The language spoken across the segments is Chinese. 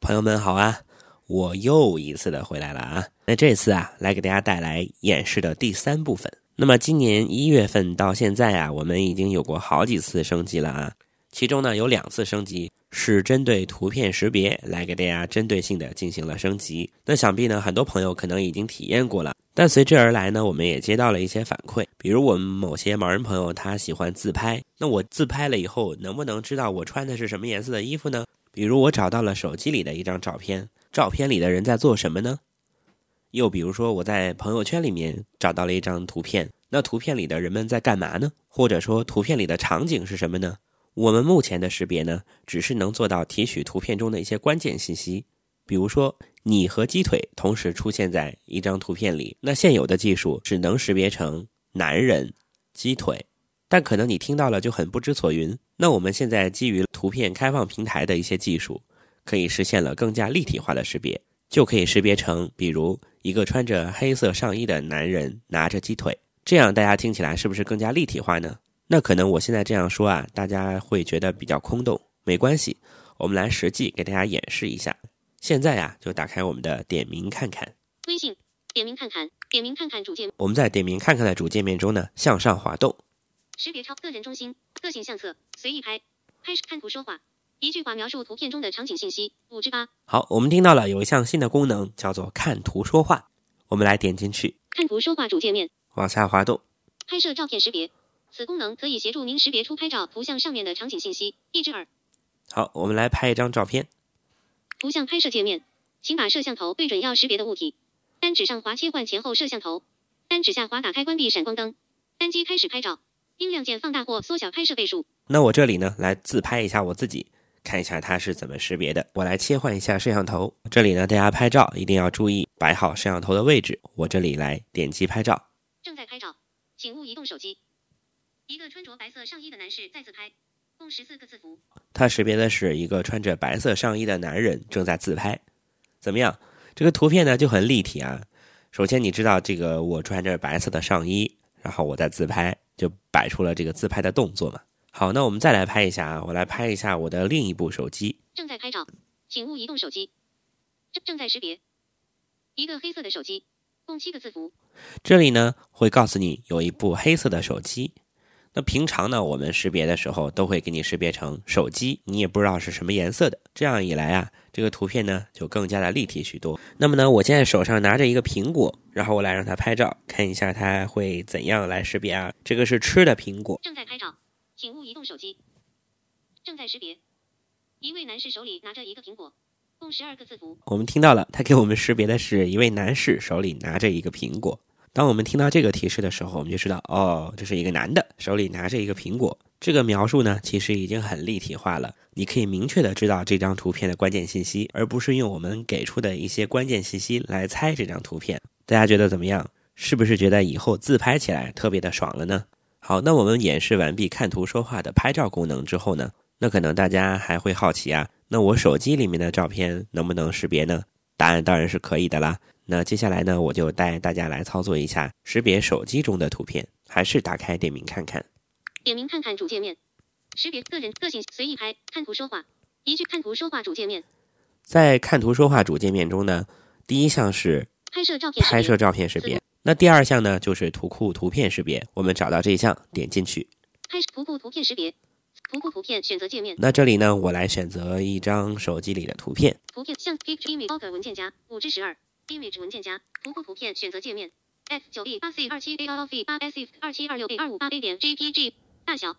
朋友们好啊，我又一次的回来了啊。那这次啊，来给大家带来演示的第3部分。那么今年1月份到现在啊，我们已经有过好几次升级了啊。其中呢有2次升级是针对图片识别来给大家针对性的进行了升级。那想必呢很多朋友可能已经体验过了，但随之而来呢，我们也接到了一些反馈，比如我们某些盲人朋友他喜欢自拍，那我自拍了以后能不能知道我穿的是什么颜色的衣服呢？比如我找到了手机里的一张照片，照片里的人在做什么呢？又比如说我在朋友圈里面找到了一张图片，那图片里的人们在干嘛呢？或者说图片里的场景是什么呢？我们目前的识别呢，只是能做到提取图片中的一些关键信息，比如说你和鸡腿同时出现在一张图片里，那现有的技术只能识别成男人、鸡腿，但可能你听到了就很不知所云。那我们现在基于图片开放平台的一些技术，可以实现了更加立体化的识别，就可以识别成比如一个穿着黑色上衣的男人拿着鸡腿，这样大家听起来是不是更加立体化呢？那可能我现在这样说啊，大家会觉得比较空洞，没关系，我们来实际给大家演示一下。现在啊，就打开我们的点名看看微信，点名看看，点名看看主界面。 我们在点名看看的主界面中呢，向上滑动， 识别超个人中心，个性相册，随意拍，看图说话，一句话描述图片中的场景信息，5/8。 好，我们听到了有一项新的功能叫做看图说话，我们来点进去， 看图说话主界面， 往下滑动， 拍摄照片识别，此功能可以协助您识别出拍照图像上面的场景信息1/2。 好，我们来拍一张照片， 图像拍摄界面，请把摄像头对准要识别的物体，单指上滑切换前后摄像头，单指下滑打开关闭闪光灯，单击开始拍照，音量键放大或缩小拍摄倍数。 那我这里呢，来自拍一下我自己，看一下它是怎么识别的。我来切换一下摄像头，这里呢，大家拍照一定要注意摆好摄像头的位置。我这里来点击拍照， 正在拍照，请勿移动手机。一个穿着白色上衣的男士在自拍，共14个字符。 它识别的是一个穿着白色上衣的男人正在自拍。怎么样？这个图片呢就很立体啊。首先你知道这个我穿着白色的上衣，然后我在自拍，就摆出了这个自拍的动作嘛。好，那我们再来拍一下啊，我来拍一下我的另一部手机。 正在拍照，请勿移动手机。正在识别一个黑色的手机，共7个字符。 这里呢会告诉你有一部黑色的手机。那平常呢，我们识别的时候都会给你识别成手机，你也不知道是什么颜色的。这样一来啊，这个图片呢就更加的立体许多。那么呢，我现在手上拿着一个苹果，然后我来让它拍照，看一下它会怎样来识别啊。这个是吃的苹果。 正在拍照，请勿移动手机。正在识别一位男士手里拿着一个苹果，共12个字符。 我们听到了，他给我们识别的是一位男士手里拿着一个苹果。当我们听到这个提示的时候，我们就知道哦，这是一个男的手里拿着一个苹果。这个描述呢其实已经很立体化了，你可以明确的知道这张图片的关键信息，而不是用我们给出的一些关键信息来猜这张图片。大家觉得怎么样？是不是觉得以后自拍起来特别的爽了呢？好，那我们演示完毕看图说话的拍照功能之后呢，那可能大家还会好奇啊，那我手机里面的照片能不能识别呢？答案当然是可以的啦。那接下来呢，我就带大家来操作一下识别手机中的图片，还是打开点名看看。 点名看看主界面，识别个人个性随意拍，看图说话，一句看图说话主界面。 在看图说话主界面中呢，第一项是拍摄照片识别， 那第二项呢就是图库图片识别。我们找到这一项，点进去。 图库图片识别，图库图片选择界面。 那这里呢，我来选择一张手机里的图片。 图片像 Picture Image Bulk 文件夹5/12 Image 文件夹，图库图片选择界面。F9E8C27ALV8SF2726A258A.jpg 大小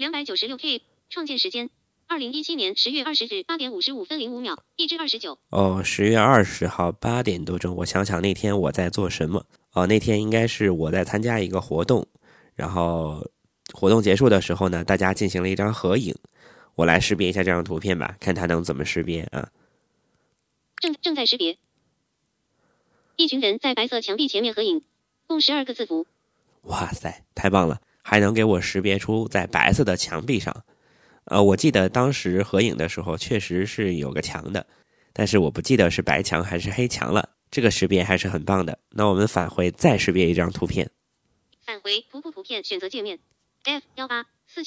296K， 创建时间2017年10月20日8点55分05秒1/29。 哦，10月20号8点多钟。我想想那天我在做什么？哦，那天应该是我在参加一个活动，然后活动结束的时候呢，大家进行了一张合影。我来识别一下这张图片吧，看它能怎么识别啊。 正在识别一群人在白色墙壁前面合影，共12个字符。 哇塞，太棒了，还能给我识别出在白色的墙壁上。我记得当时合影的时候确实是有个墙的，但是我不记得是白墙还是黑墙了。这个识别还是很棒的。那我们返回再识别一张图片。 返回图库图片选择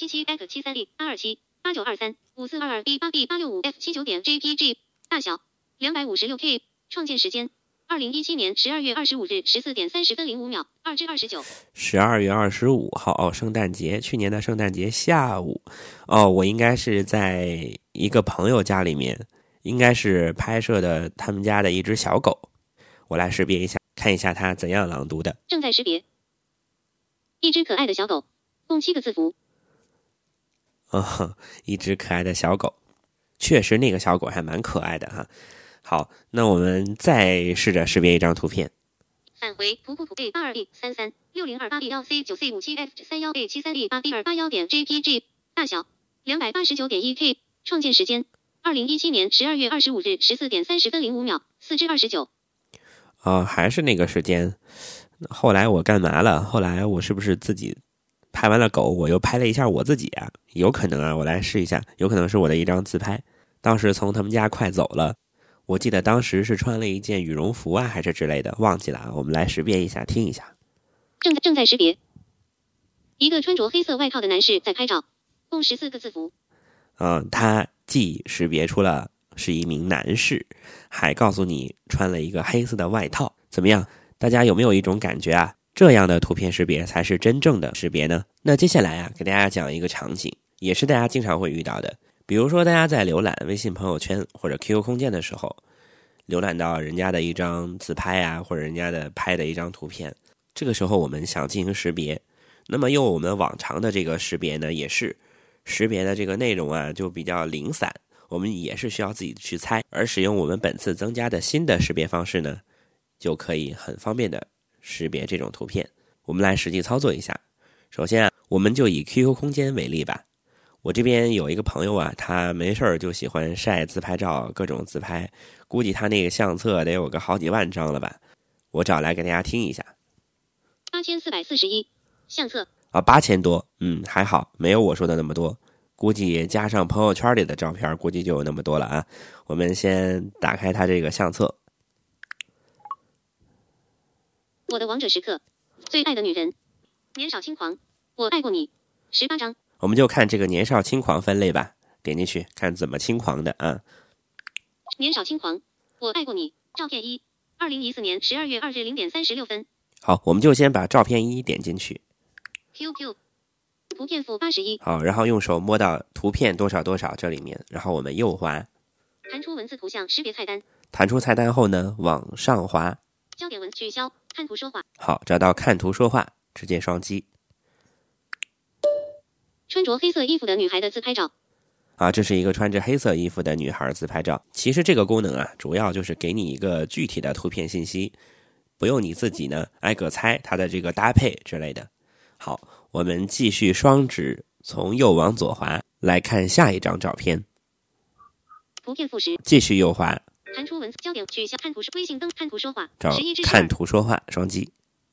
界面。F18477X73D82789235422B8B865F79.jpg 大小 256K， 创建时间2017年12月25日14点30分05秒2至29。 12月25号圣诞节，去年的圣诞节下午我应该是在一个朋友家里面，应该是拍摄的他们家的一只小狗，我来识别一下，看一下它怎样朗读的。 正在识别，一只可爱的小狗，共7个字符。 一只可爱的小狗，确实那个小狗还蛮可爱的哈。好，那我们再试着识别一张图片。 返回图库图 A82E336028B6C9457F31A73E8B281.jpg， 大小 289.1K， 创建时间2017年12月25日14点30分05秒4至29。 还是那个时间。后来我干嘛了？后来我是不是自己拍完了狗，我又拍了一下我自己啊？有可能啊，我来试一下，有可能是我的一张自拍。当时从他们家快走了，我记得当时是穿了一件羽绒服啊，还是之类的，忘记了啊。我们来识别一下，听一下。 正在识别，一个穿着黑色外套的男士在拍照，共14个字符。 他既识别出了是一名男士，还告诉你穿了一个黑色的外套，怎么样？大家有没有一种感觉啊？这样的图片识别才是真正的识别呢？那接下来啊，给大家讲一个场景，也是大家经常会遇到的。比如说大家在浏览微信朋友圈或者 QQ 空间的时候，浏览到人家的一张自拍啊，或者人家的拍的一张图片，这个时候我们想进行识别，那么用我们往常的这个识别呢，也是识别的这个内容啊就比较零散，我们也是需要自己去猜，而使用我们本次增加的新的识别方式呢，就可以很方便的识别这种图片。我们来实际操作一下。首先啊，我们就以 QQ 空间为例吧。我这边有一个朋友啊，他没事儿就喜欢晒自拍照，各种自拍，估计他那个相册得有个好几万张了吧。我找来给大家听一下。 8441相册 8000多，还好，没有我说的那么多，估计加上朋友圈里的照片，估计就有那么多了啊。我们先打开他这个相册。 我的王者时刻，最爱的女人，年少轻狂，我爱过你，18张。 我们就看这个年少轻狂分类吧，点进去看怎么轻狂的啊。 年少轻狂，我爱过你，照片1 2014年12月2日0点36分。 好，我们就先把照片1点进去。 QQ 图片负81。 好，然后用手摸到图片多少多少这里面，然后我们右滑， 弹出文字图像识别菜单。 弹出菜单后呢，往上滑， 焦点文取消，看图说话。 好，找到看图说话，直接双击。 穿着黑色衣服的女孩的自拍照。 这是一个穿着黑色衣服的女孩自拍照。其实这个功能啊，主要就是给你一个具体的图片信息，不用你自己呢挨个猜它的这个搭配之类的。好，我们继续双指从右往左滑，来看下一张照片。 图片负10， 继续右滑， 弹出文字，焦点取消，看图微信灯，看图说话。 找 11至12 看图说话，双击。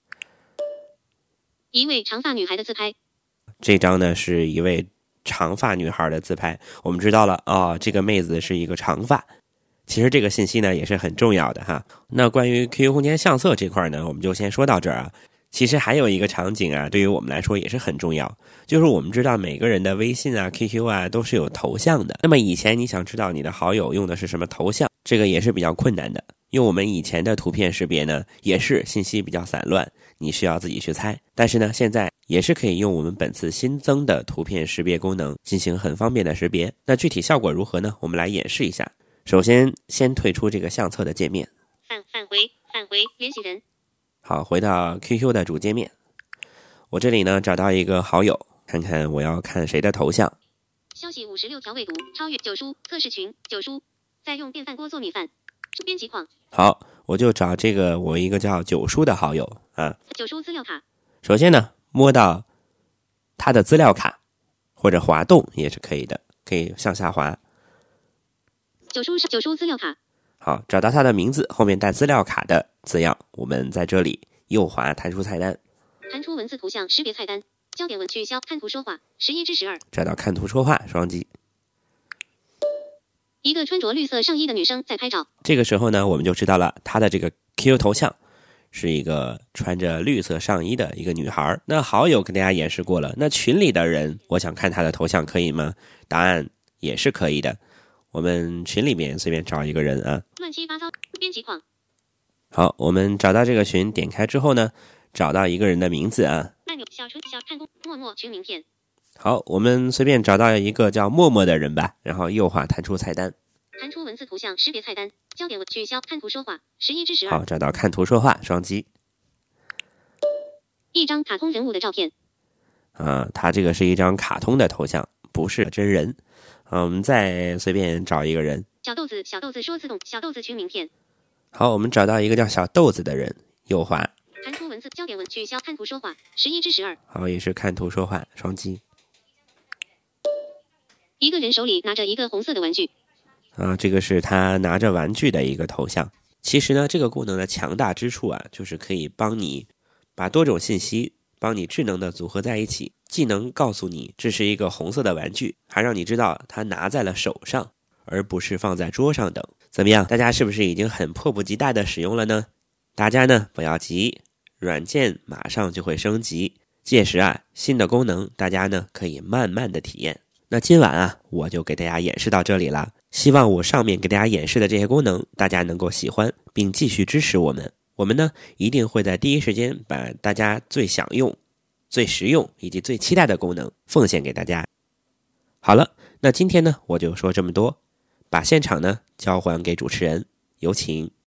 一位长发女孩的自拍。 这张呢是一位长发女孩的自拍，我们知道了这个妹子是一个长发。其实这个信息呢也是很重要的哈。那关于 QQ 空间相册这块呢，我们就先说到这儿啊。其实还有一个场景啊，对于我们来说也是很重要，就是我们知道每个人的微信啊 QQ 啊都是有头像的。那么以前你想知道你的好友用的是什么头像，这个也是比较困难的。用我们以前的图片识别呢，也是信息比较散乱，你需要自己去猜。但是呢，现在也是可以用我们本次新增的图片识别功能进行很方便的识别。那具体效果如何呢？我们来演示一下。首先退出这个相册的界面， 返回联系人。 好，回到 QQ 的主界面。我这里呢找到一个好友，看看我要看谁的头像。 消息56条未读，超越九叔测试群九叔在用电饭锅做米饭。编辑框。好， 我就找这个我一个叫九叔的好友啊。 九叔资料卡。 首先呢，摸到他的资料卡，或者滑动也是可以的，可以向下滑。 九叔资料卡。 好，找到他的名字后面带资料卡的字样，我们在这里右滑弹出菜单， 弹出文字图像识别菜单，焦点文取消，看图说话11至12。 找到看图说话，双击。 一个穿着绿色上衣的女生在拍照。 这个时候呢，我们就知道了她的这个 QQ 头像是一个穿着绿色上衣的一个女孩。那好友跟大家演示过了，那群里的人我想看她的头像可以吗？答案也是可以的。 我们群里面随便找一个人啊。 乱七八糟，编辑框。 好，我们找到这个群，点开之后呢，找到一个人的名字啊。 按钮小春小看公默默群名片。 好，我们随便找到一个叫默默的人吧，然后右滑弹出菜单， 弹出文字图像识别菜单，焦点取消看图说话11/12。 好，找到看图说话，双击。 一张卡通人物的照片。 它这个是一张卡通的头像，不是真人。我们再随便找一个人。 小豆子，小豆子说自动，小豆子群名片。 好，我们找到一个叫小豆子的人，右滑。 弹出文字，焦点文取消看图说话11/12。 好，也是看图说话，双击。 一个人手里拿着一个红色的玩具。 这个是他拿着玩具的一个头像。其实呢，这个功能的强大之处啊，就是可以帮你把多种信息帮你智能的组合在一起，既能告诉你这是一个红色的玩具，还让你知道它拿在了手上，而不是放在桌上等。怎么样？大家是不是已经很迫不及待的使用了呢？大家呢不要急，软件马上就会升级，届时啊，新的功能大家呢可以慢慢的体验。那今晚啊，我就给大家演示到这里了。希望我上面给大家演示的这些功能，大家能够喜欢，并继续支持我们。我们呢，一定会在第一时间把大家最想用、最实用以及最期待的功能奉献给大家。好了，那今天呢，我就说这么多，把现场呢交还给主持人，有请。